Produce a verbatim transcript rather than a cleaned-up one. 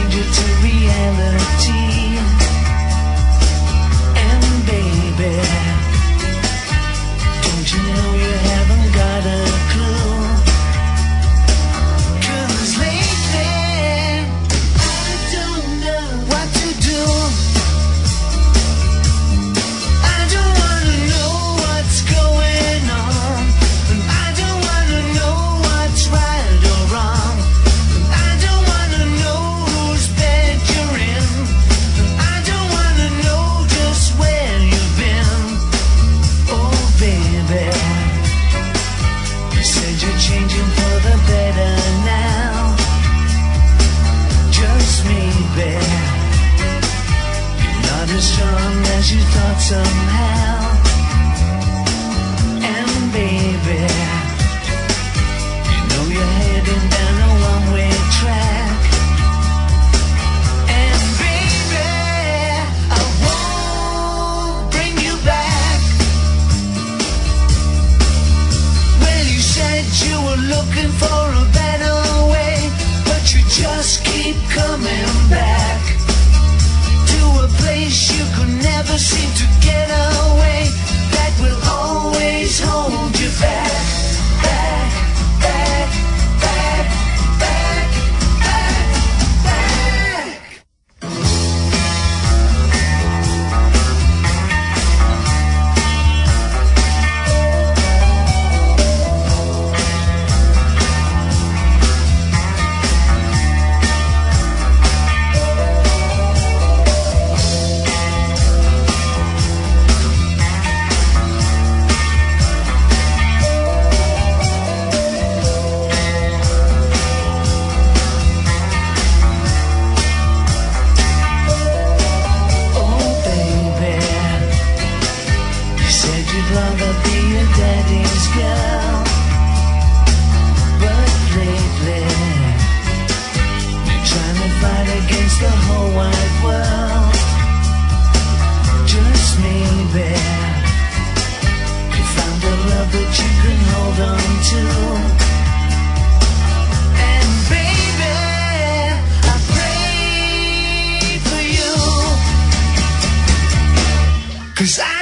stranger to reality. And baby, don't you know you haven't got a clue? 'Cause lately I don't know what to do. I don't wanna know what's going on, and I don't wanna know what's right or wrong, and I don't wanna know whose bed you're in, and I don't wanna know just where you've been. Oh baby, you said you're changing for the better now. Just maybe you're not as strong as you thought somehow. And baby, you know you're heading down a one-way track. And baby, I won't bring you back. Well, you said you were looking for a better way, but you just keep coming back to a place you could never seem to get away, that will always hold you back, back, back, back, back, back, back. Oh baby, you said you'd rather be a daddy's girl, but lately you're trying to fight against the whole wide world. Just maybe you found a love that you can hold on to. And baby, I pray for you, 'cause I